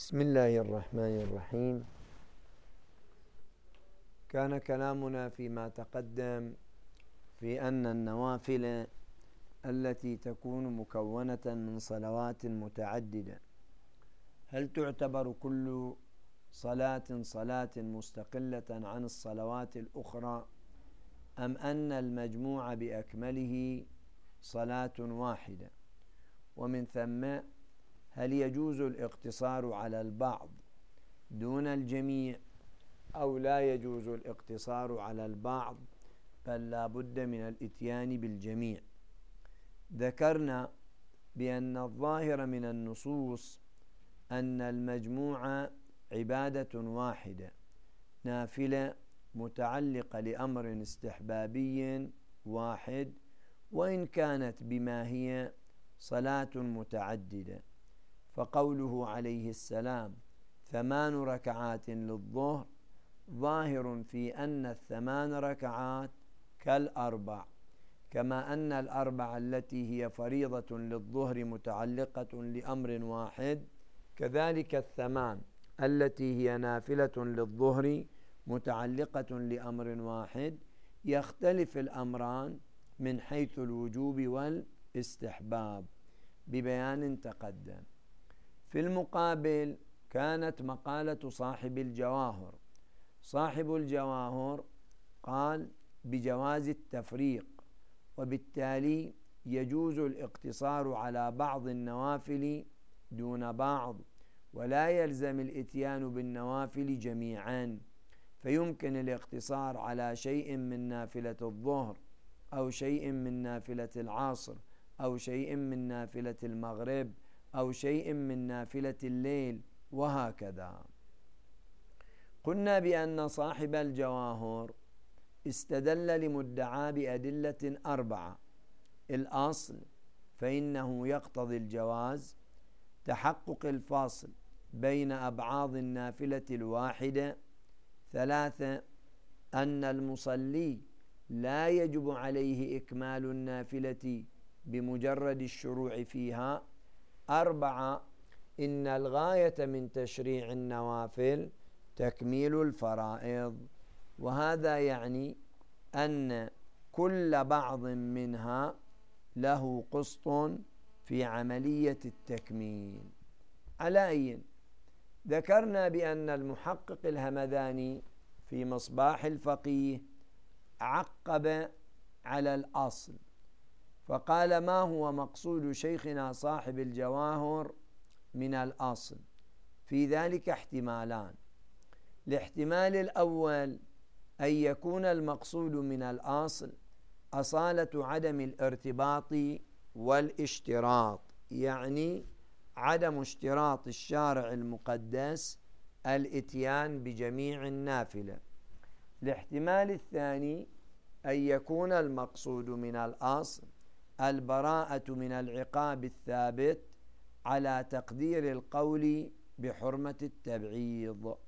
بسم الله الرحمن الرحيم. كان كلامنا فيما تقدم في أن النوافل التي تكون مكونة من صلوات متعددة هل تعتبر كل صلاة مستقلة عن الصلوات الأخرى، أم أن المجموع بأكمله صلاة واحدة؟ ومن ثم هل يجوز الاقتصار على البعض دون الجميع أو لا يجوز الاقتصار على البعض بل لا بد من الإتيان بالجميع؟ ذكرنا بأن الظاهر من النصوص أن المجموع عبادة واحدة نافلة متعلقة لأمر استحبابي واحد، وإن كانت بما هي صلاة متعددة. فقوله عليه السلام 8 ركعات للظهر ظاهر في أن 8 ركعات كالأربع، كما أن الأربع التي هي فريضة للظهر متعلقة لأمر واحد، كذلك 8 التي هي نافلة للظهر متعلقة لأمر واحد. يختلف الأمران من حيث الوجوب والاستحباب ببيان تقدم. في المقابل كانت مقالة صاحب الجواهر. صاحب الجواهر قال بجواز التفريق، وبالتالي يجوز الاقتصار على بعض النوافل دون بعض، ولا يلزم الإتيان بالنوافل جميعا، فيمكن الاقتصار على شيء من نافلة الظهر أو شيء من نافلة العصر أو شيء من نافلة المغرب أو شيء من نافلة الليل، وهكذا. قلنا بأن صاحب الجواهر استدل لمدعاه بأدلة 4. الأصل فإنه يقتضي الجواز تحقق الفاصل بين أبعاض النافلة الواحدة. 3 أن المصلي لا يجب عليه إكمال النافلة بمجرد الشروع فيها. 4 إن الغاية من تشريع النوافل تكميل الفرائض، وهذا يعني أن كل بعض منها له قسط في عملية التكميل. على أي ذكرنا بأن المحقق الهمذاني في مصباح الفقيه عقب على الأصل فقال ما هو مقصود شيخنا صاحب الجواهر من الأصل؟ في ذلك احتمالان. الاحتمال الأول أن يكون المقصود من الأصل أصالة عدم الارتباط والاشتراط، يعني عدم اشتراط الشارع المقدس الإتيان بجميع النافلة. الاحتمال الثاني أن يكون المقصود من الأصل البراءة من العقاب الثابت على تقدير القول بحرمة التبعيض.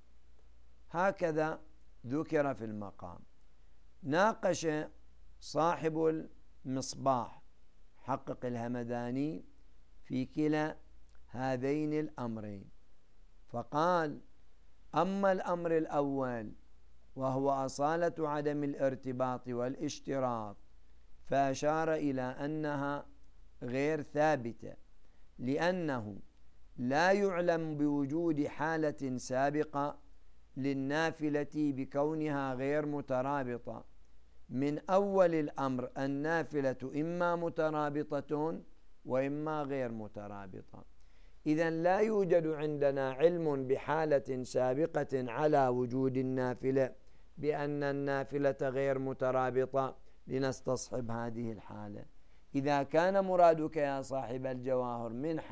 هكذا ذكر في المقام. ناقش صاحب المصباح حقق الهمذاني في كلا هذين الأمرين، فقال أما الأمر الأول وهو أصالة عدم الارتباط والاشتراط فأشار إلى أنها غير ثابتة، لأنه لا يعلم بوجود حالة سابقة للنافلة بكونها غير مترابطة. من أول الأمر النافلة إما مترابطة وإما غير مترابطة. إذن لا يوجد عندنا علم بحالة سابقة على وجود النافلة بأن النافلة غير مترابطة لنستصحب هذه الحالة. إذا كان مرادك يا صاحب الجواهر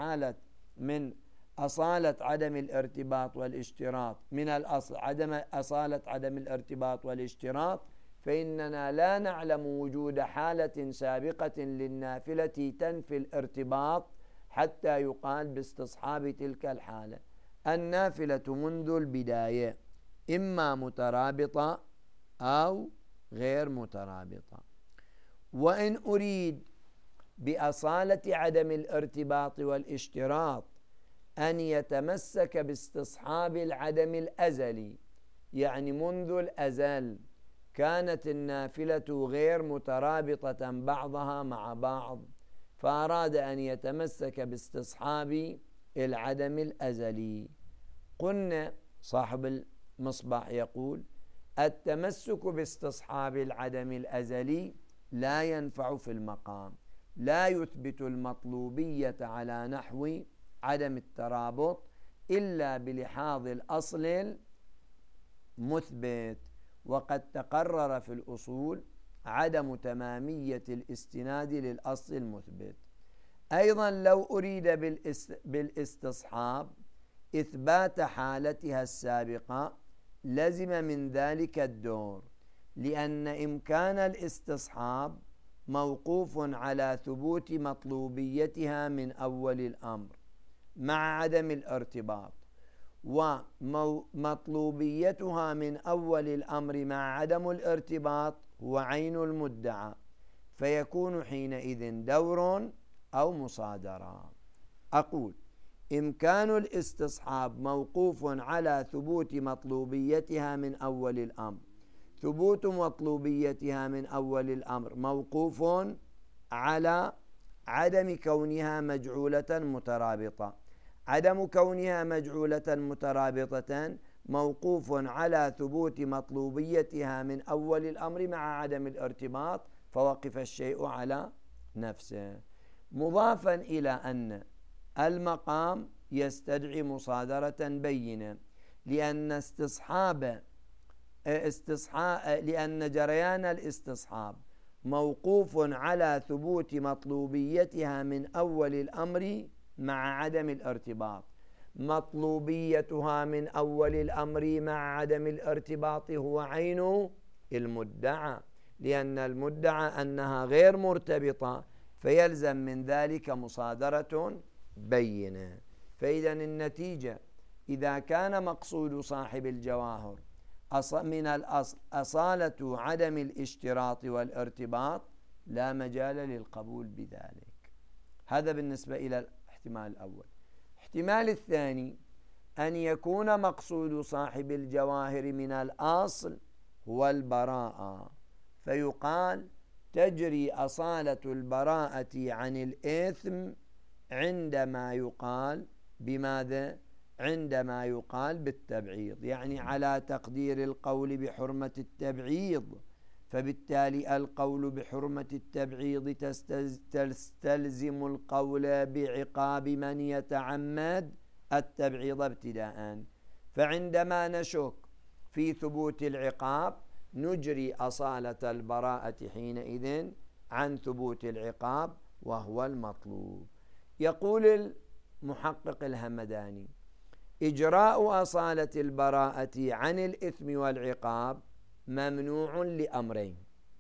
من أصالة عدم الارتباط والاشتراط، من الأصل أصالة عدم الارتباط والاشتراط، فإننا لا نعلم وجود حالة سابقة للنافلة تنفي الارتباط حتى يقال باستصحاب تلك الحالة. النافلة منذ البداية إما مترابطة أو غير مترابطة. وإن أريد بأصالة عدم الارتباط والاشتراط أن يتمسك باستصحاب العدم الأزلي، يعني منذ الأزل كانت النافلة غير مترابطة بعضها مع بعض، فأراد أن يتمسك باستصحاب العدم الأزلي. قلنا صاحب المصباح يقول: التمسك باستصحاب العدم الأزلي لا ينفع في المقام، لا يثبت المطلوبية على نحو عدم الترابط إلا بلحاظ الأصل المثبت، وقد تقرر في الأصول عدم تمامية الاستناد للأصل المثبت. أيضا لو أريد بالاستصحاب إثبات حالتها السابقة لزم من ذلك الدور، لأن إمكان الاستصحاب موقوف على ثبوت مطلوبيتها من أول الأمر مع عدم الارتباط، ومطلوبيتها من أول الأمر مع عدم الارتباط هو عين المدعى، فيكون حينئذ دور أو مصادرة. أقول: إمكان الاستصحاب موقوف على ثبوت مطلوبيتها من أول الأمر. ثبوت مطلوبيتها من أول الأمر موقوف على عدم كونها مجعولة مترابطة. عدم كونها مجعولة مترابطة موقوف على ثبوت مطلوبيتها من أول الأمر مع عدم الارتباط، فوقف الشيء على نفسه. مضافا إلى أن المقام يستدعي مصادرة بينة، لأن جريان الاستصحاب موقوف على ثبوت مطلوبيتها من أول الأمر مع عدم الارتباط. مطلوبيتها من أول الأمر مع عدم الارتباط هو عين المدعى، لأن المدعى أنها غير مرتبطة، فيلزم من ذلك مصادرة بينة. فإذا النتيجة إذا كان مقصود صاحب الجواهر من الأصل أصالة عدم الاشتراط والارتباط لا مجال للقبول بذلك. هذا بالنسبة إلى الاحتمال الأول. الاحتمال الثاني أن يكون مقصود صاحب الجواهر من الأصل هو البراءة، فيقال: تجري أصالة البراءة عن الإثم عندما يقال بماذا؟ عندما يقال بالتبعيض، يعني على تقدير القول بحرمة التبعيض، فبالتالي القول بحرمة التبعيض تستلزم القول بعقاب من يتعمد التبعيض ابتداء. فعندما نشك في ثبوت العقاب نجري أصالة البراءة حينئذ عن ثبوت العقاب وهو المطلوب. يقول المحقق الهمداني: إجراء أصالة البراءة عن الإثم والعقاب ممنوع لأمرين.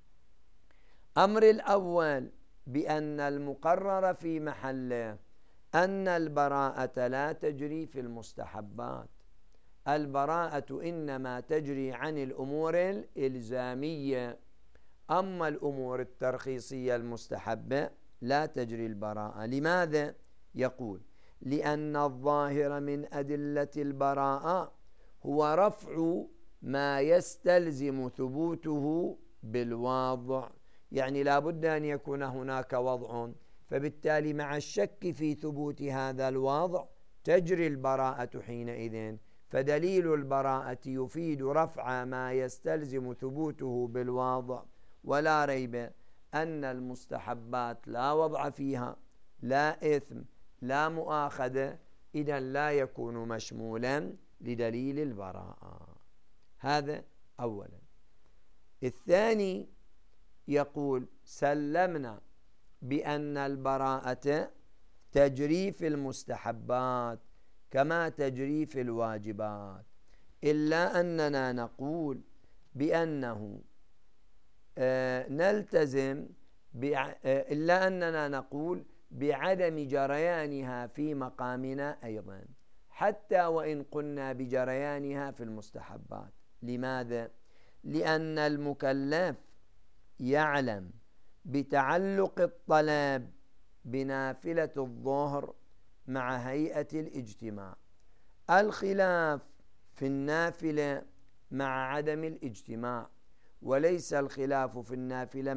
أمر الأول بأن المقرر في محله أن البراءة لا تجري في المستحبات، البراءة إنما تجري عن الأمور الإلزامية، أما الأمور الترخيصية المستحبة لا تجري البراءة. لماذا؟ يقول: لأن الظاهر من أدلة البراءة هو رفع ما يستلزم ثبوته بالوضع، يعني لا بد أن يكون هناك وضع، فبالتالي مع الشك في ثبوت هذا الوضع تجري البراءة حينئذ. فدليل البراءة يفيد رفع ما يستلزم ثبوته بالوضع، ولا ريب أن المستحبات لا وضع فيها، لا إثم، لا مؤاخذة، إذا لا يكون مشمولا لدليل البراءة. هذا أولا. الثاني يقول: سلمنا بأن البراءة تجري في المستحبات كما تجري في الواجبات، إلا أننا نقول بأنه إلا أننا نقول بعدم جريانها في مقامنا أيضا، حتى وإن قلنا بجريانها في المستحبات. لماذا؟ لأن المكلف يعلم بتعلق الطلب بنافلة الظهر مع هيئة الاجتماع. الخلاف في النافلة مع عدم الاجتماع، وليس الخلاف في النافلة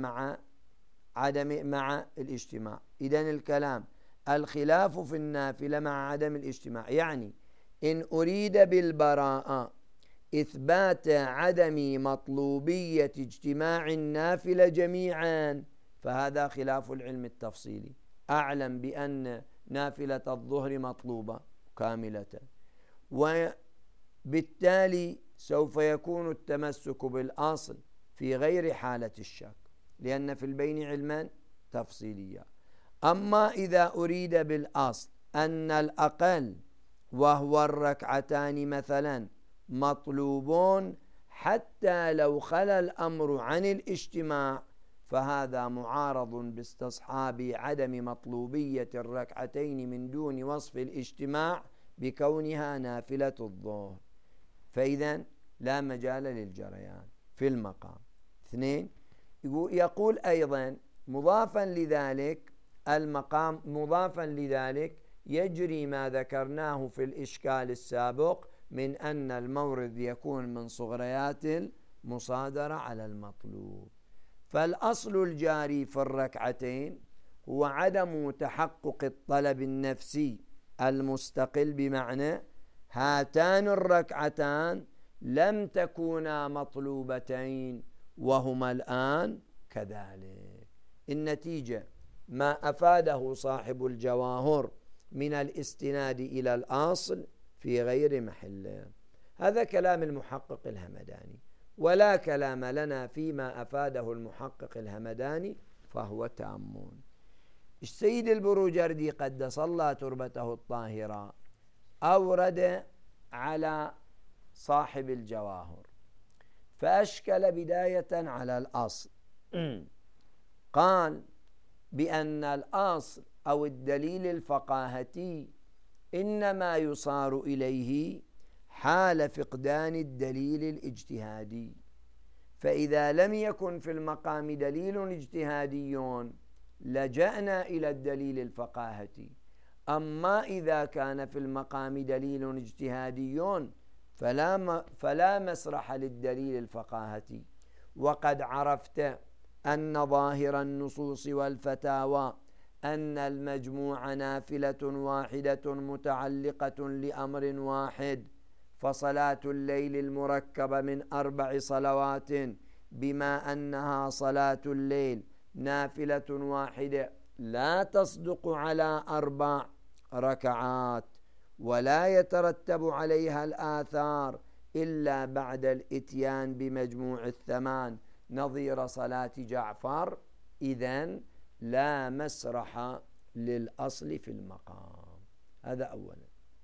مع الاجتماع. إذن الكلام الخلاف في النافلة مع عدم الاجتماع، يعني إن أريد بالبراءة إثبات عدم مطلوبية اجتماع النافلة جميعا، فهذا خلاف العلم التفصيلي. أعلم بأن نافلة الظهر مطلوبة كاملة، وبالتالي سوف يكون التمسك بالأصل في غير حالة الشك، لأن في البين علما تفصيليا. أما إذا أريد بالأصل أن الأقل وهو الركعتان مثلا مطلوبون حتى لو خلا الأمر عن الاجتماع، فهذا معارض باستصحاب عدم مطلوبية الركعتين من دون وصف الاجتماع بكونها نافلة الظهر، فإذا لا مجال للجريان في المقام. 2، يقول أيضا مضافا لذلك المقام مضافا لذلك يجري ما ذكرناه في الإشكال السابق من أن المورد يكون من صغريات المصادرة على المطلوب. فالأصل الجاري في الركعتين هو عدم تحقق الطلب النفسي المستقل، بمعنى هاتان الركعتان لم تكونا مطلوبتين وهما الآن كذلك. النتيجة ما أفاده صاحب الجواهر من الاستناد إلى الأصل في غير محله. هذا كلام المحقق الهمداني، ولا كلام لنا فيما أفاده المحقق الهمداني، فهو تأمون. السيد البروجردي قدس الله تربته الطاهرة أورد على صاحب الجواهر فأشكل بداية على الأصل. قال بأن الأصل أو الدليل الفقاهتي إنما يصار إليه حال فقدان الدليل الاجتهادي، فإذا لم يكن في المقام دليل اجتهادي لجأنا إلى الدليل الفقاهتي. أما إذا كان في المقام دليل اجتهادي فلا مسرح للدليل الفقاهتي. وقد عرفت أن ظاهر النصوص والفتاوى أن المجموع نافلة واحدة متعلقة لأمر واحد، فصلاة الليل المركبة من 4 صلوات بما أنها صلاة الليل نافلة واحدة لا تصدق على 4 ركعات، ولا يترتب عليها الآثار إلا بعد الإتيان بمجموع 8 نظير صلاة جعفر. إذن لا مسرح للأصل في المقام. هذا أولا.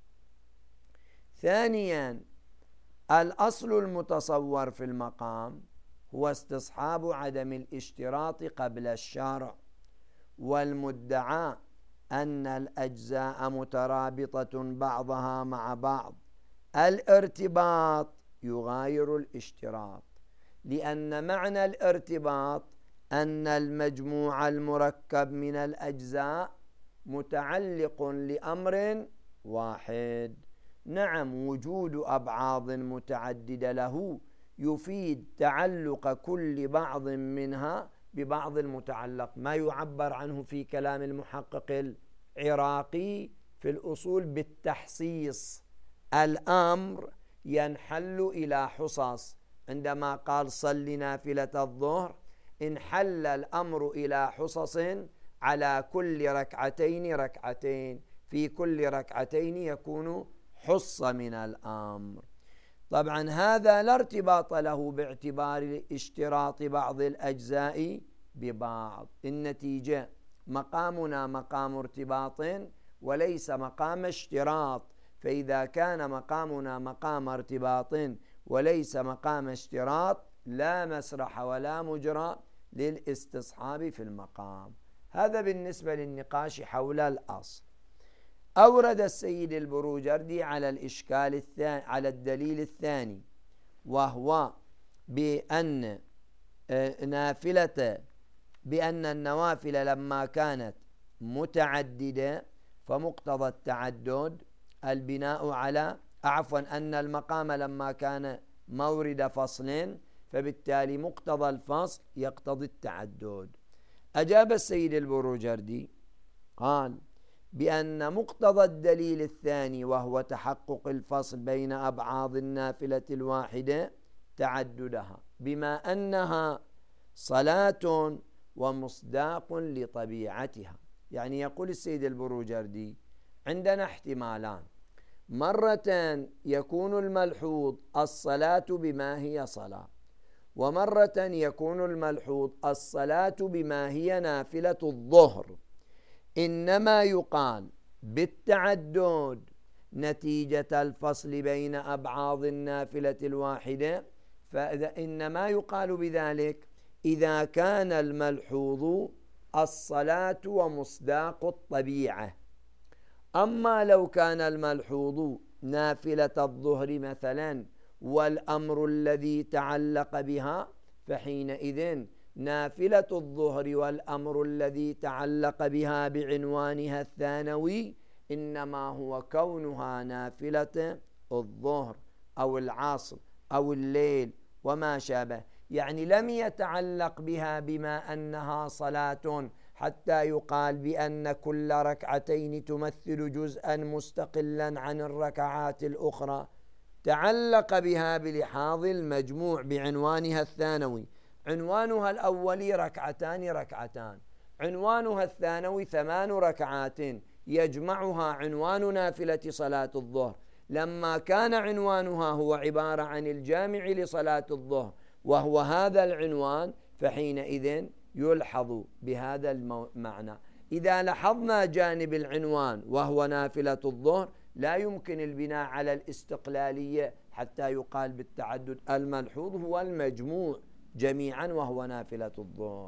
ثانيا، الأصل المتصور في المقام هو استصحاب عدم الاشتراط قبل الشرع، والمدعى أن الأجزاء مترابطة بعضها مع بعض. الارتباط يغاير الاشتراط، لأن معنى الارتباط أن المجموع المركب من الأجزاء متعلق لأمر واحد. نعم، وجود أبعاض متعددة له يفيد تعلق كل بعض منها ببعض المتعلق، ما يعبر عنه في كلام المحقق العراقي في الأصول بالتحصيص. الأمر ينحل إلى حصص، عندما قال صل نافلة الظهر انحل الأمر إلى حصص على كل ركعتين ركعتين، في كل ركعتين يكون حص من الأمر. طبعا هذا لا ارتباط له باعتبار اشتراط بعض الأجزاء ببعض. النتيجة مقامنا مقام ارتباط وليس مقام اشتراط، فإذا كان مقامنا مقام ارتباط وليس مقام اشتراط لا مسرح ولا مجرى للاستصحاب في المقام. هذا بالنسبة للنقاش حول الأصل. أورد السيد البروجردي على الإشكال الثاني، على الدليل الثاني، وهو بأن النوافل لما كانت متعددة فمقتضى التعدد البناء على أن المقام لما كان مورد فصل فبالتالي مقتضى الفصل يقتضي التعدد. أجاب السيد البروجردي قال بأن مقتضى الدليل الثاني وهو تحقق الفصل بين أبعاض النافلة الواحدة تعددها بما أنها صلاة ومصداق لطبيعتها. يعني يقول السيد البروجردي عندنا احتمالان: مرة يكون الملحوظ الصلاة بما هي صلاة، ومرة يكون الملحوظ الصلاة بما هي نافلة الظهر. إنما يقال بالتعدد نتيجة الفصل بين أبعاض النافلة الواحدة، فإنما يقال بذلك إذا كان الملحوظ الصلاة ومصداق الطبيعة. أما لو كان الملحوظ نافلة الظهر مثلا والأمر الذي تعلق بها، فحينئذ نافلة الظهر والأمر الذي تعلق بها بعنوانها الثانوي إنما هو كونها نافلة الظهر أو العصر أو الليل وما شابه. يعني لم يتعلق بها بما أنها صلاة حتى يقال بأن كل ركعتين تمثل جزءا مستقلا عن الركعات الأخرى. تعلق بها بلحاظ المجموع بعنوانها الثانوي. عنوانها الأولي ركعتان، عنوانها الثانوي 8 ركعات يجمعها عنوان نافلة صلاة الظهر. لما كان عنوانها هو عبارة عن الجامع لصلاة الظهر وهو هذا العنوان، فحينئذ يلحظ بهذا المعنى. إذا لاحظنا جانب العنوان وهو نافلة الظهر لا يمكن البناء على الاستقلالية حتى يقال بالتعدد. الملحوظ هو المجموع جميعا وهو نافلة الظهر.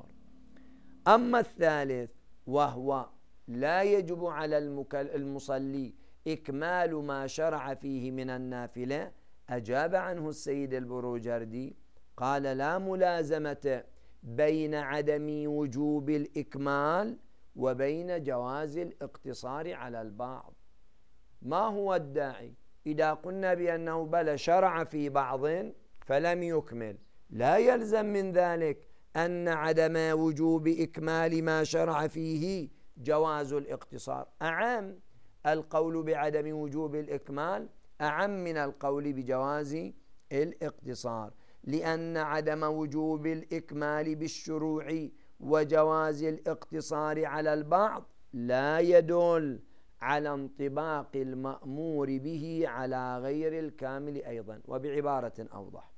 أما الثالث وهو لا يجب على المصلي إكمال ما شرع فيه من النافلة، أجاب عنه السيد البروجردي قال لا ملازمة بين عدم وجوب الإكمال وبين جواز الاقتصار على البعض. ما هو الداعي إذا قلنا بأنه بل شرع في بعض فلم يكمل؟ لا يلزم من ذلك أن عدم وجوب إكمال ما شرع فيه جواز الاقتصار. أعم القول بعدم وجوب الإكمال أعم من القول بجواز الاقتصار، لأن عدم وجوب الإكمال بالشروع وجواز الاقتصار على البعض لا يدل على انطباق المأمور به على غير الكامل أيضا. وبعبارة أوضح: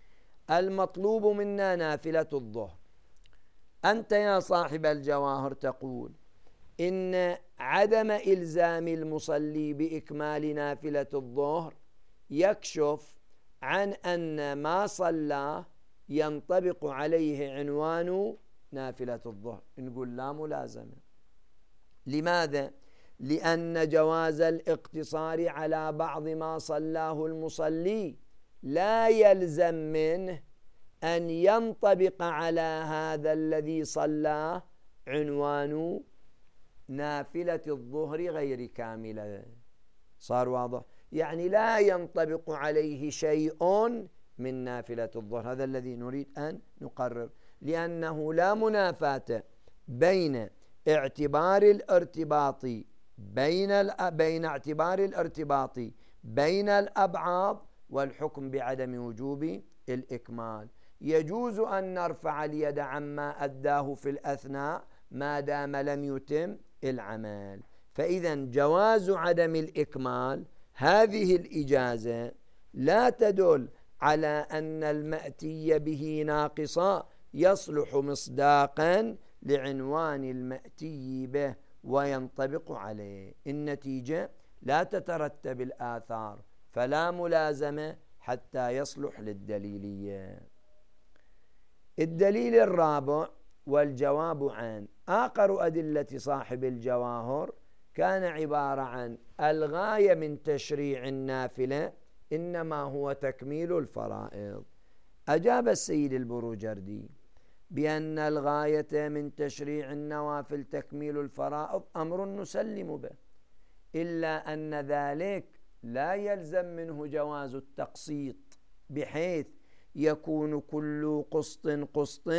المطلوب منا نافلة الظهر. أنت يا صاحب الجواهر تقول إن عدم إلزام المصلي بإكمال نافلة الظهر يكشف عن أن ما صلى ينطبق عليه عنوان نافلة الظهر. نقول لا ملازمة. لماذا؟ لأن جواز الاقتصار على بعض ما صلاه المصلي لا يلزم منه أن ينطبق على هذا الذي صلاه عنوان نافلة الظهر غير كاملة. صار واضح؟ يعني لا ينطبق عليه شيء من نافلة الظهر. هذا الذي نريد أن نقرر، لأنه لا منافاة بين اعتبار الارتباط بين الأبعاض والحكم بعدم وجوب الإكمال. يجوز أن نرفع اليد عما أداه في الأثناء ما دام لم يتم العمل. فإذا جواز عدم الإكمال هذه الإجازة لا تدل على أن المأتي به ناقصا يصلح مصداقا لعنوان المأتي به وينطبق عليه. النتيجة لا تترتب الآثار، فلا ملازمة حتى يصلح للدليلية. الدليل الرابع والجواب عن آخر أدلة صاحب الجواهر كان عبارة عن الغاية من تشريع النافلة إنما هو تكميل الفرائض. أجاب السيد البروجردي بأن الغاية من تشريع النوافل تكميل الفرائض أمر نسلم به، إلا أن ذلك لا يلزم منه جواز التقسيط، بحيث يكون كل قسط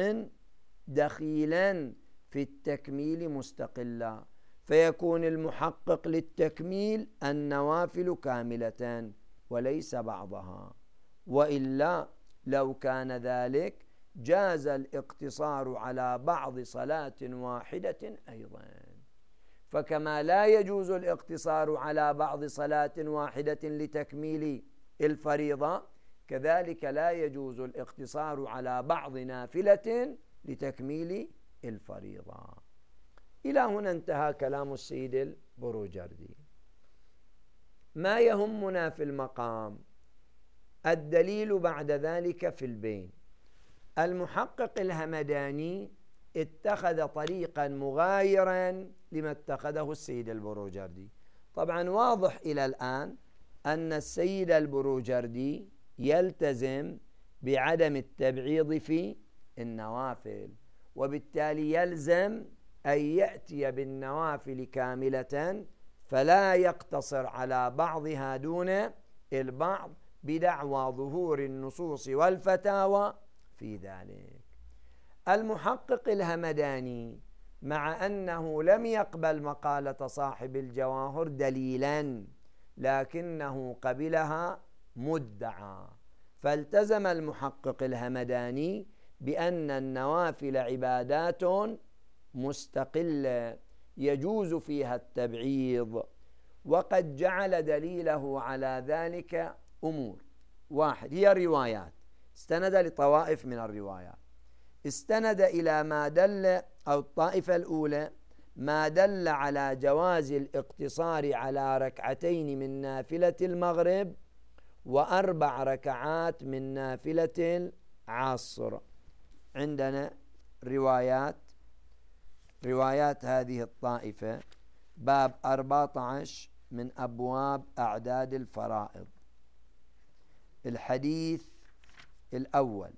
دخيلا في التكميل مستقلا، فيكون المحقق للتكميل النوافل كاملة وليس بعضها. وإلا لو كان ذلك جاز الاقتصار على بعض صلاة واحدة أيضا. فكما لا يجوز الاقتصار على بعض صلاة واحدة لتكميل الفريضة، كذلك لا يجوز الاقتصار على بعض نافلة لتكميل الفريضة. إلى هنا انتهى كلام السيد البروجردي. ما يهمنا في المقام الدليل بعد ذلك في البين. المحقق الهمداني اتخذ طريقا مغايرا لما اتخذه السيد البروجردي. طبعا واضح إلى الآن أن السيد البروجردي يلتزم بعدم التبعيض في النوافل، وبالتالي يلزم أن يأتي بالنوافل كاملة فلا يقتصر على بعضها دون البعض بدعوى ظهور النصوص والفتاوى في ذلك. المحقق الهمداني مع أنه لم يقبل مقالة صاحب الجواهر دليلا، لكنه قبلها مدعى، فالتزم المحقق الهمداني بأن النوافل عبادات مستقلة يجوز فيها التبعيض. وقد جعل دليله على ذلك أمور. واحد، هي الروايات، استند لطوائف من الروايات، استند إلى ما دل، أو الطائفة الأولى ما دل على جواز الاقتصار على ركعتين من نافلة المغرب و4 ركعات من نافلة العصر. عندنا روايات هذه الطائفة باب 14 من أبواب أعداد الفرائض. الحديث الأول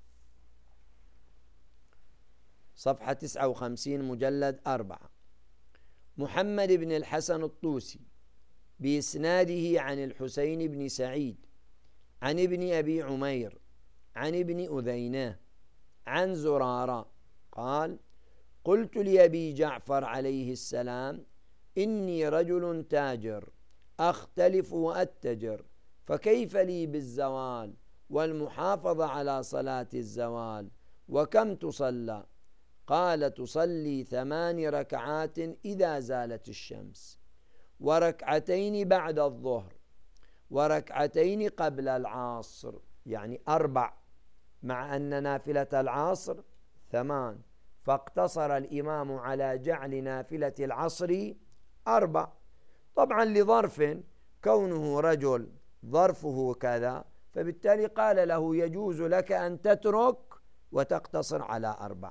صفحة 59 مجلد 4، محمد بن الحسن الطوسي بإسناده عن الحسين بن سعيد عن ابن أبي عمير عن ابن أذينة عن زرارة قال: قلت لأبي جعفر عليه السلام: إني رجل تاجر أختلف وأتجر، فكيف لي بالزوال والمحافظة على صلاة الزوال؟ وكم تصلى؟ قال: تصلي 8 ركعات إذا زالت الشمس، وركعتين بعد الظهر، وركعتين قبل العصر، يعني 4، مع أن نافلة العصر 8، فاقتصر الإمام على جعل نافلة العصر 4، طبعا لظرف كونه رجل ظرفه كذا، فبالتالي قال له: يجوز لك أن تترك وتقتصر على 4،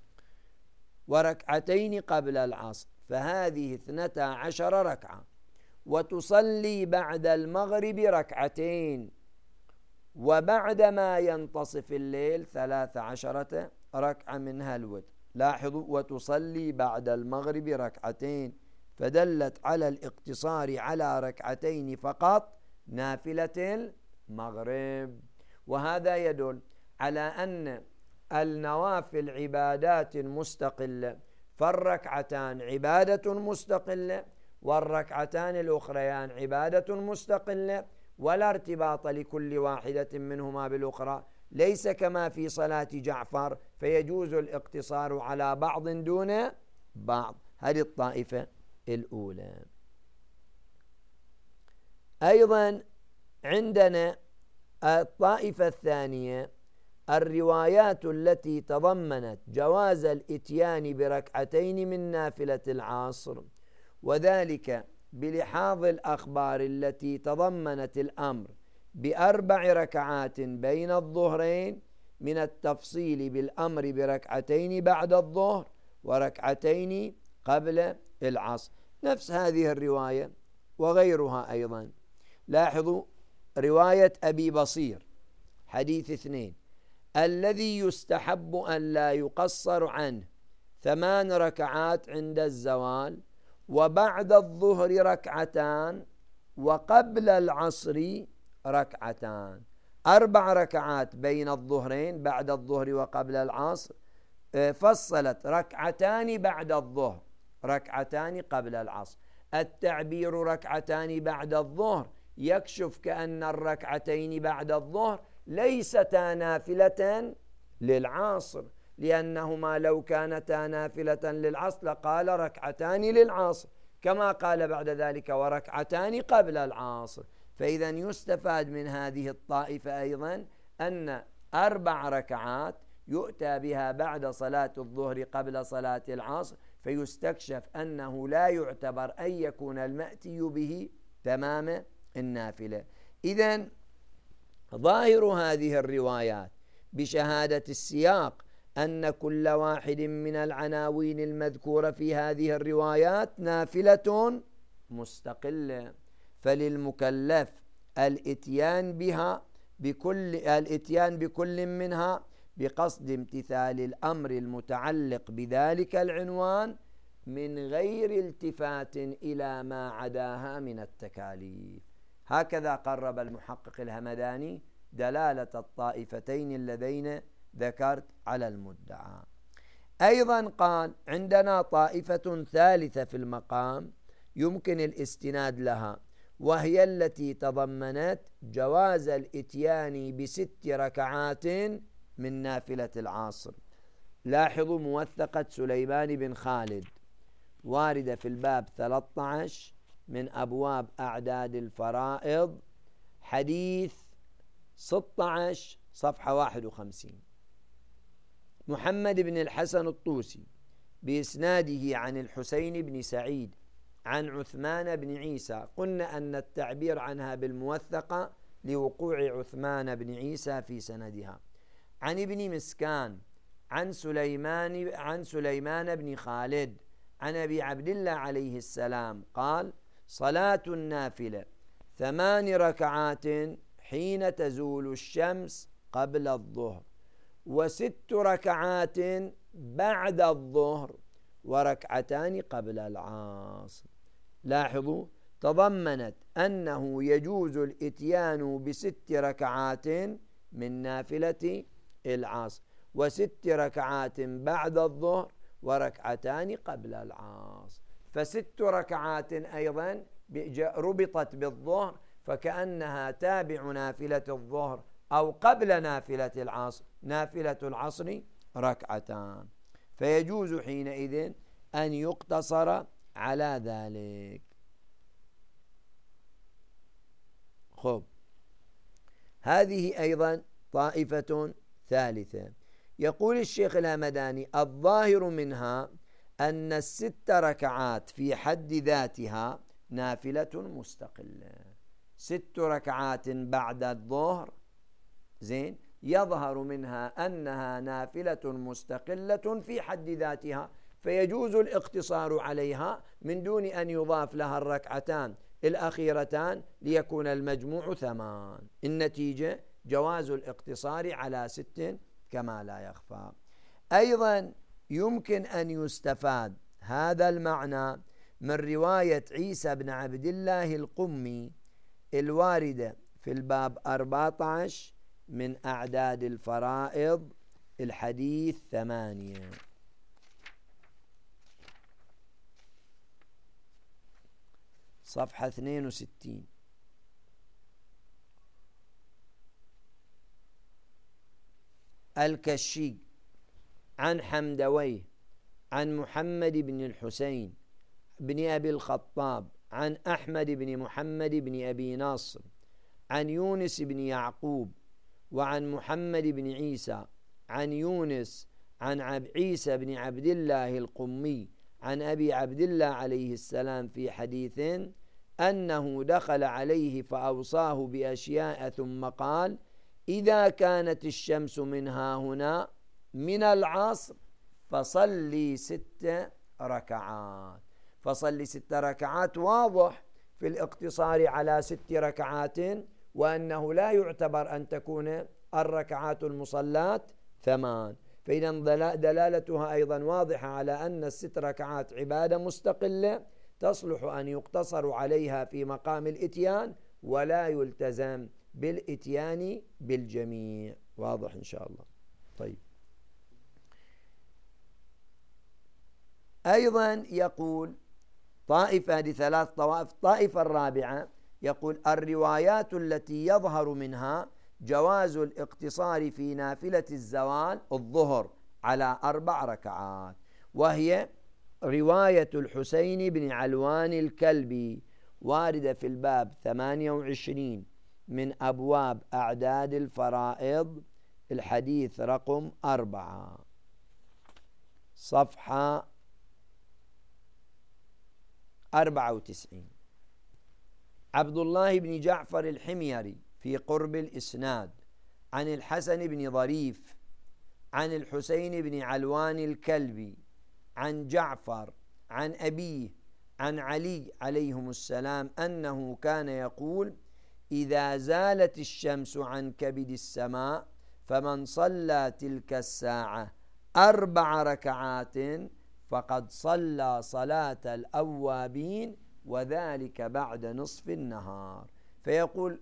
وركعتين قبل العصر، فهذه 12 ركعة، وتصلي بعد المغرب 2 وبعد ما ينتصف الليل 13 ركعة منها الوتر. لاحظوا: وتصلي بعد المغرب 2، فدلت على الاقتصار على 2 فقط نافلة المغرب. وهذا يدل على أن النوافل عبادات مستقلة، فالركعتان عبادة مستقلة والركعتان الأخريان عبادة مستقلة، ولا ارتباط لكل واحدة منهما بالأخرى، ليس كما في صلاة جعفر فيجوز الاقتصار على بعض دون بعض. هذه الطائفة الأولى. أيضا عندنا الطائفة الثانية، الروايات التي تضمنت جواز الإتيان بركعتين من نافلة العصر، وذلك بلحاظ الأخبار التي تضمنت الأمر ب4 ركعات بين الظهرين، من التفصيل بالأمر بركعتين بعد الظهر وركعتين قبل العصر. نفس هذه الرواية وغيرها أيضا. لاحظوا رواية أبي بصير حديث 2: الذي يستحب أن لا يقصر عنه 8 ركعات عند الزوال، وبعد الظهر ركعتان، وقبل العصر ركعتان. 4 ركعات بين الظهرين، بعد الظهر وقبل العصر. فصلت ركعتان بعد الظهر، ركعتان قبل العصر. التعبير ركعتان بعد الظهر يكشف كأن الركعتين بعد الظهر ليستا نافلة للعصر، لأنهما لو كانتا نافلة للعصر لقال ركعتان للعصر، كما قال بعد ذلك وركعتان قبل العصر. فإذا يستفاد من هذه الطائفة أيضا أن 4 ركعات يؤتى بها بعد صلاة الظهر قبل صلاة العصر، فيستكشف أنه لا يعتبر أن يكون المأتي به تمام النافلة. إذن ظاهر هذه الروايات بشهادة السياق أن كل واحد من العناوين المذكورة في هذه الروايات نافلة مستقلة، فللمكلف الاتيان بكل منها بقصد امتثال الأمر المتعلق بذلك العنوان من غير التفات إلى ما عداها من التكاليف. هكذا قرب المحقق الهمداني دلالة الطائفتين اللذين ذكرت على المدعى. أيضا قال عندنا طائفة ثالثة في المقام يمكن الاستناد لها، وهي التي تضمنت جواز الاتيان ب6 ركعات من نافلة العصر. لاحظوا موثقة سليمان بن خالد واردة في الباب 13 من أبواب أعداد الفرائض، حديث 16 صفحة 51. محمد بن الحسن الطوسي بإسناده عن الحسين بن سعيد عن عثمان بن عيسى. قلنا أن التعبير عنها بالموثقة لوقوع عثمان بن عيسى في سندها. عن ابن مسكان عن سليمان بن خالد عن أبي عبد الله عليه السلام قال: صلاة النافلة 8 ركعات حين تزول الشمس قبل الظهر، و6 ركعات بعد الظهر، وركعتان قبل العصر. لاحظوا تضمنت أنه يجوز الاتيان ب6 ركعات من نافلة العصر، و6 ركعات بعد الظهر، وركعتان قبل العصر. ف6 ركعات أيضا ربطت بالظهر، فكأنها تابع نافلة الظهر أو قبل نافلة العصر. نافلة العصر ركعتان، فيجوز حينئذ أن يقتصر على ذلك. خب، هذه أيضا طائفة ثالثة. يقول الشيخ الهمداني: الظاهر منها أن ال6 ركعات في حد ذاتها نافلة مستقلة. 6 ركعات بعد الظهر زين، يظهر منها أنها نافلة مستقلة في حد ذاتها، فيجوز الاقتصار عليها من دون أن يضاف لها الركعتان الأخيرتان ليكون المجموع 8. النتيجة جواز الاقتصار على 6 كما لا يخفى. أيضا يمكن أن يستفاد هذا المعنى من رواية عيسى بن عبد الله القمي الواردة في الباب 14 من أعداد الفرائض، الحديث 8. صفحة 62. الكشي عن حمدويه عن محمد بن الحسين بن أبي الخطاب عن أحمد بن محمد بن أبي ناصر عن يونس بن يعقوب وعن محمد بن عيسى عن يونس عن عيسى بن عبد الله القمي عن أبي عبد الله عليه السلام في حديث أنه دخل عليه فأوصاه بأشياء ثم قال: إذا كانت الشمس من هاهنا من العصر فصلي 6 ركعات. فصلي 6 ركعات واضح في الاقتصار على 6 ركعات، وأنه لا يعتبر أن تكون الركعات المصلات 8. فإذا دلالتها أيضا واضحة على أن ال6 ركعات عبادة مستقلة تصلح أن يقتصر عليها في مقام الإتيان ولا يلتزم بالإتيان بالجميع. واضح إن شاء الله. طيب، أيضا يقول طائفة، هذه 3 طوائف. الطائفة الرابعة يقول الروايات التي يظهر منها جواز الاقتصار في نافلة الزوال الظهر على 4 ركعات، وهي رواية الحسين بن علوان الكلبي واردة في الباب 28 من أبواب أعداد الفرائض، الحديث رقم 4، صفحة 94. عبد الله بن جعفر الحميري في قرب الإسناد عن الحسن بن ظريف عن الحسين بن علوان الكلبي عن جعفر عن أبيه عن علي عليهم السلام أنه كان يقول: إذا زالت الشمس عن كبد السماء فمن صلى تلك الساعة 4 ركعات فقد صلى صلاة الأوابين، وذلك بعد نصف النهار. فيقول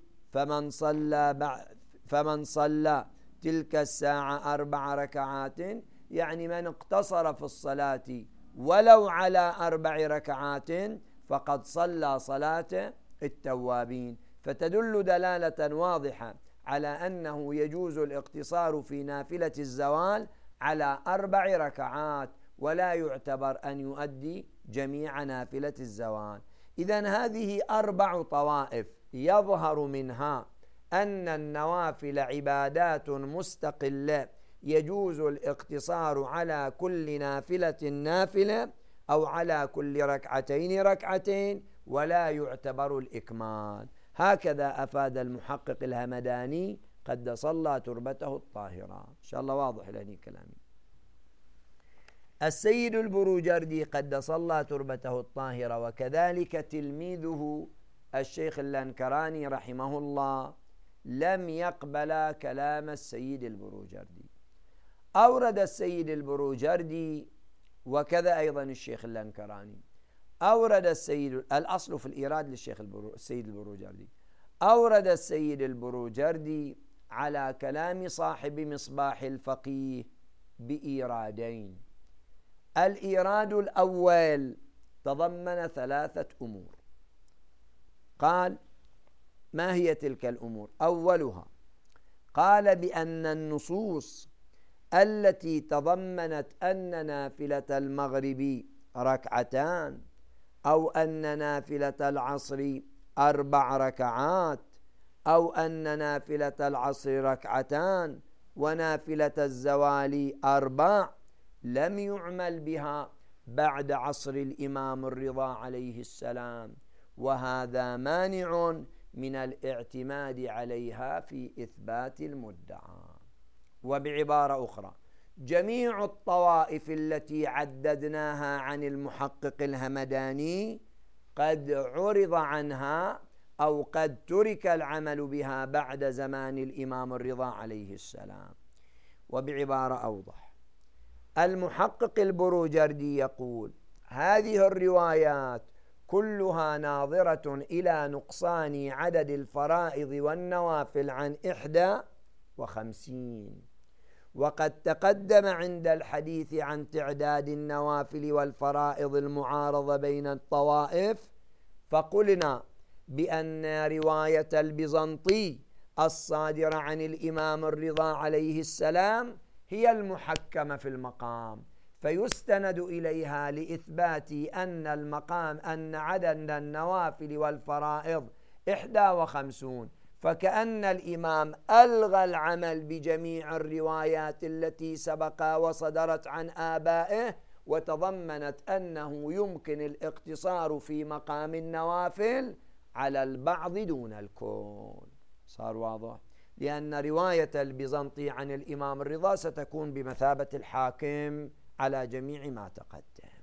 فمن صلى تلك الساعة 4 ركعات، يعني من اقتصر في الصلاة ولو على 4 ركعات فقد صلى صلاة التوابين. فتدل دلالة واضحة على أنه يجوز الاقتصار في نافلة الزوال على 4 ركعات، ولا يعتبر أن يؤدي جميع نافلة الزوال. إذن هذه 4 طوائف يظهر منها أن النوافل عبادات مستقلة يجوز الاقتصار على كل نافلة نافلة أو على كل ركعتين ركعتين، ولا يعتبر الإكمال. هكذا أفاد المحقق الهمداني قدس الله تربته الطاهرة. إن شاء الله واضح لاني كلامي. السيد البروجردي قدس الله تربته الطاهرة وكذلك تلميذه الشيخ اللانكراني رحمه الله لم يقبل كلام السيد البروجردي. أورد السيد البروجردي وكذا أيضا الشيخ اللانكراني، أورد الأصل في الإيراد للشيخ السيد البروجردي، أورد السيد البروجردي على كلام صاحب مصباح الفقيه بإيرادين. الإيراد الأول تضمن 3 أمور. قال: ما هي تلك الأمور؟ أولها قال بأن النصوص التي تضمنت أن نافلة المغرب 2 أو أن نافلة العصر 4 ركعات أو أن نافلة العصر 2 ونافلة الزوال 4 لم يعمل بها بعد عصر الإمام الرضا عليه السلام، وهذا مانع من الاعتماد عليها في إثبات المدعى. وبعبارة أخرى، جميع الطوائف التي عددناها عن المحقق الهمداني قد عرض عنها أو قد ترك العمل بها بعد زمان الإمام الرضا عليه السلام. وبعبارة أوضح، المحقق البروجردي يقول: هذه الروايات كلها ناظرة إلى نقصان عدد الفرائض والنوافل عن 51، وقد تقدم عند الحديث عن تعداد النوافل والفرائض المعارضة بين الطوائف فقلنا بأن رواية البيزنطي الصادرة عن الإمام الرضا عليه السلام هي المحكمة في المقام، فيستند إليها لإثبات أن المقام أن عدد النوافل والفرائض 51، فكأن الإمام ألغى العمل بجميع الروايات التي سبق وصدرت عن آبائه وتضمنت أنه يمكن الاقتصار في مقام النوافل على البعض دون الكل. صار واضح؟ لأن رواية البيزنطي عن الإمام الرضا ستكون بمثابة الحاكم على جميع ما تقدم.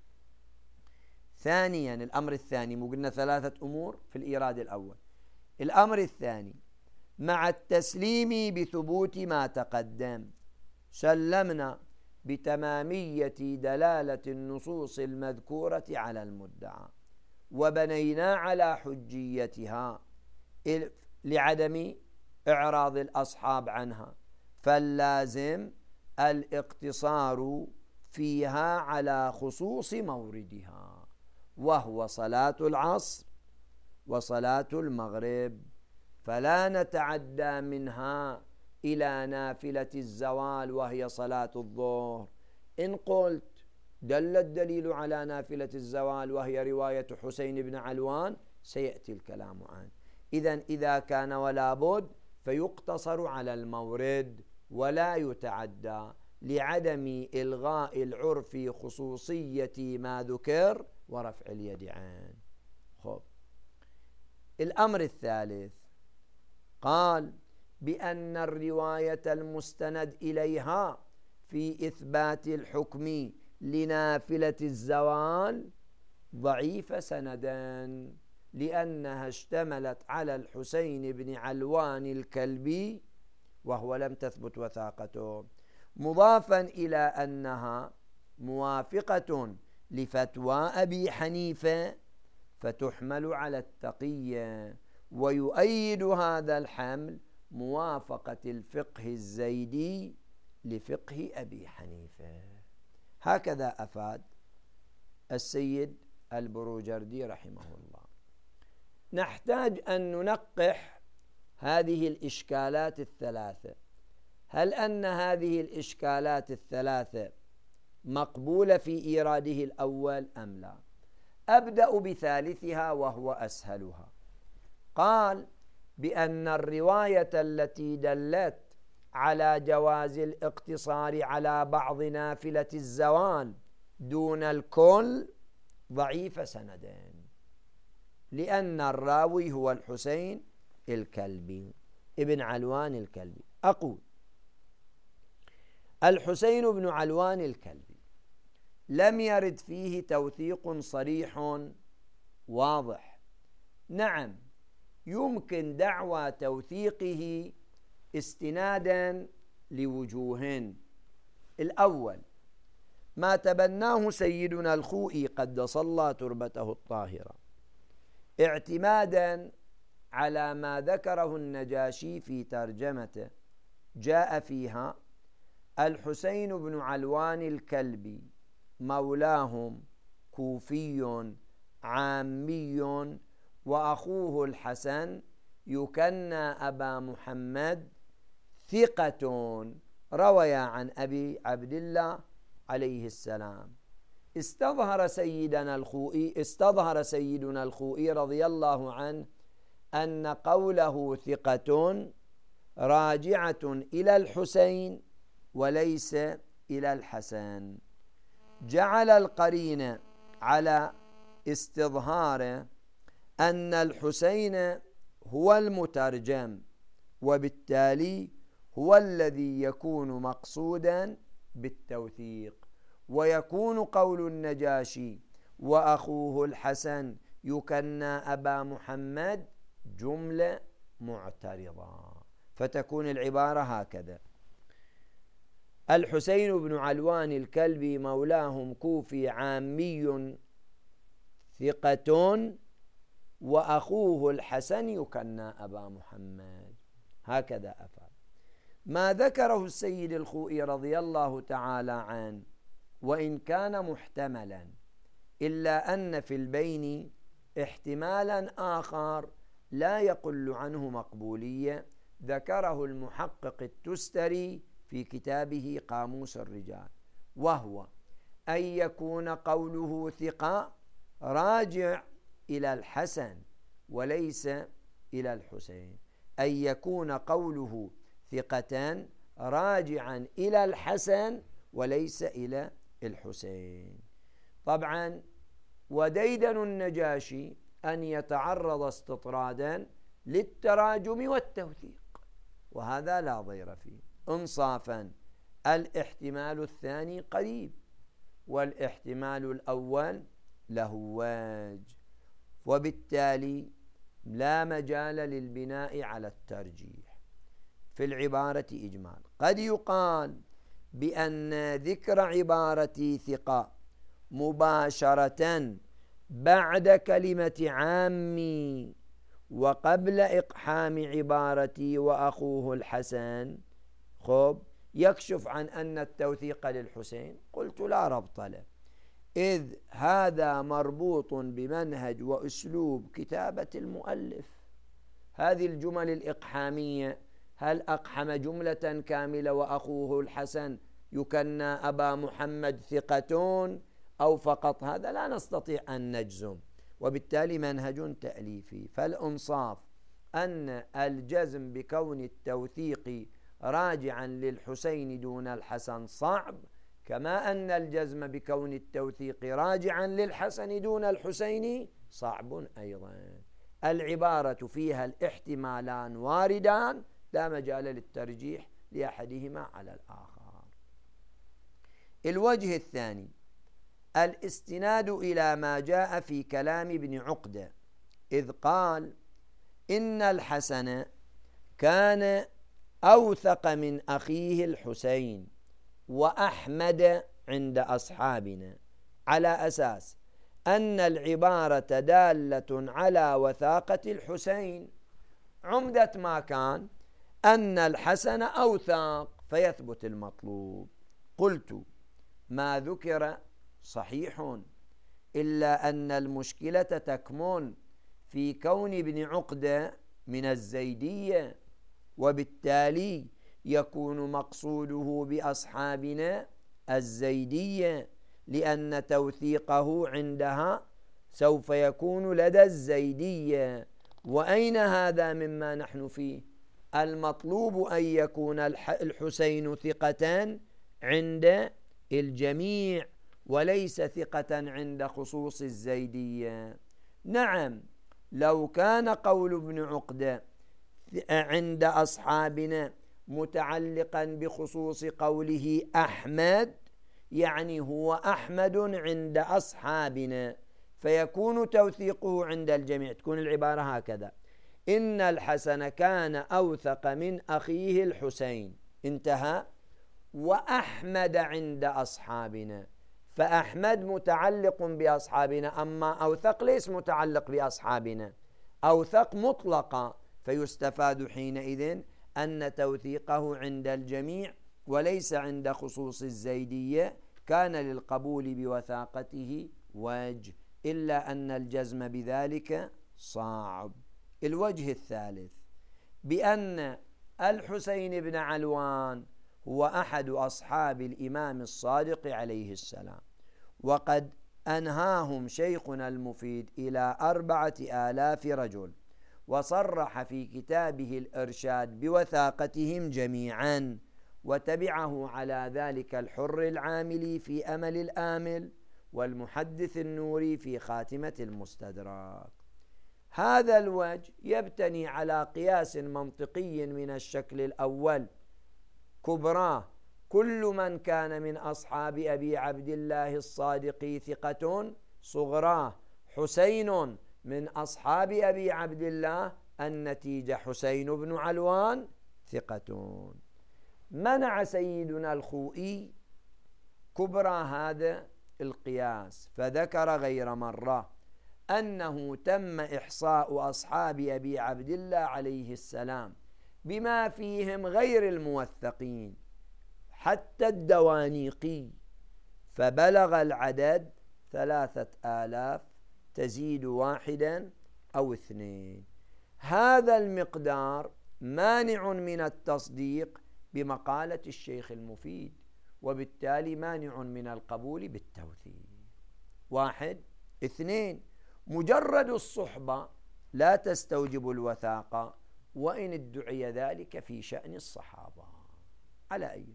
ثانيا، الأمر الثاني، مو قلنا 3 أمور في الإيراد الأول. الأمر الثاني، مع التسليم بثبوت ما تقدم سلمنا بتمامية دلالة النصوص المذكورة على المدعى، وبنينا على حجيتها لعدم إعراض الأصحاب عنها، فاللازم الاقتصار فيها على خصوص موردها، وهو صلاة العصر وصلاة المغرب، فلا نتعدى منها إلى نافلة الزوال وهي صلاة الظهر. إن قلت دل الدليل على نافلة الزوال وهي رواية حسين بن علوان سيأتي الكلام عنه. إذن إذا كان ولا بد فيقتصر على المورد ولا يتعدى لعدم إلغاء العرف خصوصية ما ذكر ورفع اليد عنه. خب، الأمر الثالث قال بأن الرواية المستند إليها في إثبات الحكم لنافلة الزوال ضعيف سندا، لأنها اشتملت على الحسين بن علوان الكلبي وهو لم تثبت وثاقته، مضافا إلى أنها موافقة لفتوى أبي حنيفة فتحمل على التقية، ويؤيد هذا الحمل موافقة الفقه الزيدي لفقه أبي حنيفة. هكذا أفاد السيد البروجردي رحمه الله. نحتاج أن ننقح هذه الإشكالات الثلاثة. هل أن هذه الإشكالات الثلاثة مقبولة في إيراده الأول أم لا؟ أبدأ بثالثها وهو أسهلها. قال بأن الرواية التي دلت على جواز الاقتصار على بعض نافلة الزوال دون الكل ضعيف سندين، لأن الراوي هو الحسين الكلبي ابن علوان الكلبي. أقول الحسين بن علوان الكلبي لم يرد فيه توثيق صريح واضح. نعم، يمكن دعوى توثيقه استنادا لوجوه. الأول ما تبناه سيدنا الخوئي قدس الله تربته الطاهرة اعتمادا على ما ذكره النجاشي في ترجمته، جاء فيها الحسين بن علوان الكلبي مولاهم كوفي عامي وأخوه الحسن يكنى أبا محمد ثقة روي عن أبي عبد الله عليه السلام. استظهر سيدنا الخوئي رضي الله عنه أن قوله ثقة راجعة إلى الحسين وليس إلى الحسن، جعل القرين على استظهار أن الحسين هو المترجم، وبالتالي هو الذي يكون مقصودا بالتوثيق، ويكون قول النجاشي وأخوه الحسن يكنى أبا محمد جملة معترضة، فتكون العبارة هكذا: الحسين بن علوان الكلبي مولاهم كوفي عامي ثقة وأخوه الحسن يكنى أبا محمد. هكذا أفعل. ما ذكره السيد الخوئي رضي الله تعالى عنه وإن كان محتملا، إلا أن في البين احتمالا آخر لا يقل عنه مقبولية، ذكره المحقق التستري في كتابه قاموس الرجال، وهو أن يكون قوله ثقة راجع إلى الحسن وليس إلى الحسين، أن يكون قوله ثقة راجعا إلى الحسن وليس إلى الحسين. طبعا وديدن النجاشي أن يتعرض استطرادا للتراجم والتوثيق، وهذا لا ضير فيه. انصافا الاحتمال الثاني قريب والاحتمال الأول له واج، وبالتالي لا مجال للبناء على الترجيح. في العبارة إجمال قد يقال بأن ذكر عبارة ثقة مباشرة بعد كلمة عامي وقبل إقحام عبارتي وأخوه الحسن، خب يكشف عن أن التوثيق للحسين. قلت لا ربط له، إذ هذا مربوط بمنهج وأسلوب كتابة المؤلف. هذه الجمل الإقحامية، هل أقحم جملة كاملة وأخوه الحسن يكنى أبا محمد ثقتون، أو فقط هذا؟ لا نستطيع أن نجزم، وبالتالي منهج تأليفي. فالإنصاف أن الجزم بكون التوثيق راجعا للحسين دون الحسن صعب، كما أن الجزم بكون التوثيق راجعا للحسن دون الحسين صعب أيضا. العبارة فيها الاحتمالان واردان، لا مجال للترجيح لأحدهما على الآخر. الوجه الثاني الاستناد إلى ما جاء في كلام ابن عقدة، إذ قال إن الحسن كان أوثق من أخيه الحسين وأحمد عند أصحابنا، على أساس أن العبارة دالة على وثاقة الحسين. عمدة ما كان أن الحسن أوثق فيثبت المطلوب. قلت ما ذكر صحيح، إلا أن المشكلة تكمن في كون ابن عقدة من الزيدية، وبالتالي يكون مقصوده بأصحابنا الزيدية، لأن توثيقه عندها سوف يكون لدى الزيدية. وأين هذا مما نحن فيه؟ المطلوب أن يكون الحسين ثقة عند الجميع وليس ثقة عند خصوص الزيدية. نعم، لو كان قول ابن عقدة عند أصحابنا متعلقا بخصوص قوله أحمد، يعني هو أحمد عند أصحابنا، فيكون توثيقه عند الجميع. تكون العبارة هكذا: إن الحسن كان أوثق من أخيه الحسين، انتهى، وأحمد عند أصحابنا. فأحمد متعلق بأصحابنا، أما أوثق ليس متعلق بأصحابنا، أوثق مطلقا، فيستفاد حينئذ أن توثيقه عند الجميع وليس عند خصوص الزيدية. كان للقبول بوثاقته وجه، إلا أن الجزم بذلك صعب. الوجه الثالث بأن الحسين بن علوان هو أحد أصحاب الإمام الصادق عليه السلام، وقد أنهاهم شيخنا المفيد إلى 4000 رجل، وصرح في كتابه الإرشاد بوثاقتهم جميعا، وتبعه على ذلك الحر العاملي في أمل الآمل، والمحدث النوري في خاتمة المستدرك. هذا الوجه يبتني على قياس منطقي من الشكل الأول: كبراه كل من كان من أصحاب أبي عبد الله الصادق ثقة، صغراه حسين من أصحاب أبي عبد الله، النتيجة حسين بن علوان ثقة. منع سيدنا الخوئي كبرى هذا القياس، فذكر غير مرة أنه تم إحصاء أصحاب أبي عبد الله عليه السلام بما فيهم غير الموثقين حتى الدوانيقي، فبلغ العدد 3000 تزيد 1 أو 2. هذا المقدار مانع من التصديق بمقالة الشيخ المفيد، وبالتالي مانع من القبول بالتوثيق. 1. 2. مجرد الصحبة لا تستوجب الوثاقة، وإن ادعي ذلك في شأن الصحابة. على أي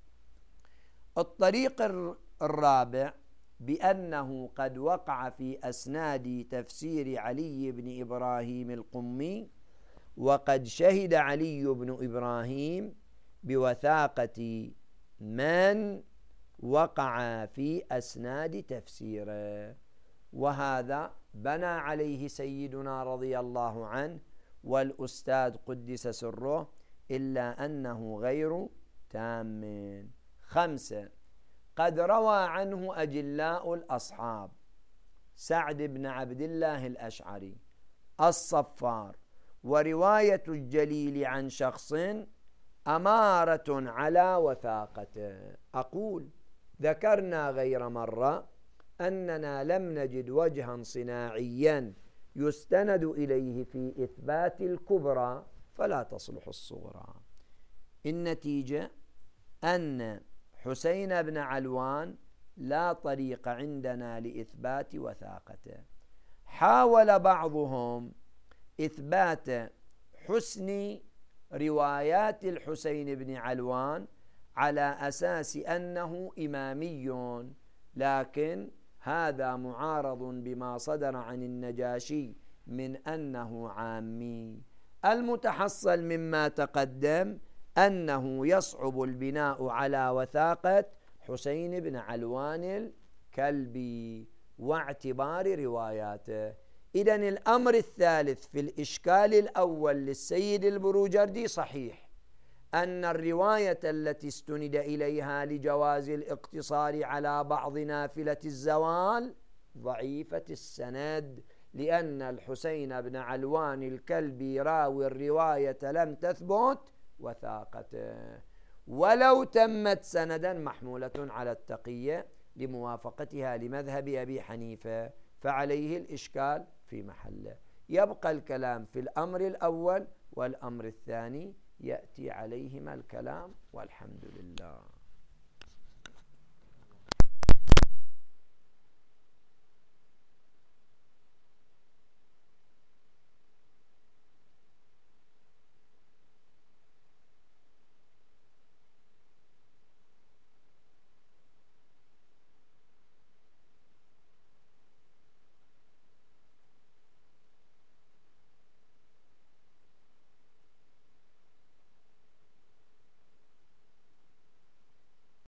الطريق الرابع بأنه قد وقع في أسناد تفسير علي بن إبراهيم القمي، وقد شهد علي بن إبراهيم بوثاقة من وقع في أسناد تفسيره، وهذا بنى عليه سيدنا رضي الله عنه والأستاذ قدس سره، إلا أنه غير تام. 5. قد روى عنه أجلاء الأصحاب سعد بن عبد الله الأشعري الصفار، ورواية الجليل عن شخص أمارة على وثاقته. أقول ذكرنا غير مرة أننا لم نجد وجها صناعيا يستند إليه في إثبات الكبرى، فلا تصلح الصغرى. النتيجة أن حسين بن علوان لا طريق عندنا لإثبات وثاقته. حاول بعضهم إثبات حسن روايات الحسين بن علوان على أساس أنه إمامي، لكن هذا معارض بما صدر عن النجاشي من أنه عامي. المتحصل مما تقدم أنه يصعب البناء على وثاقة حسين بن علوان الكلبي واعتبار رواياته. إذن الأمر الثالث في الإشكال الأول للسيد البروجردي صحيح، أن الرواية التي استند إليها لجواز الاقتصار على بعض نافلة الزوال ضعيفة السند، لأن الحسين بن علوان الكلبي راوي الرواية لم تثبت وثاقته، ولو تمت سندا محمولة على التقية لموافقتها لمذهب أبي حنيفة، فعليه الإشكال في محله. يبقى الكلام في الأمر الأول، والأمر الثاني يأتي عليهما الكلام، والحمد لله.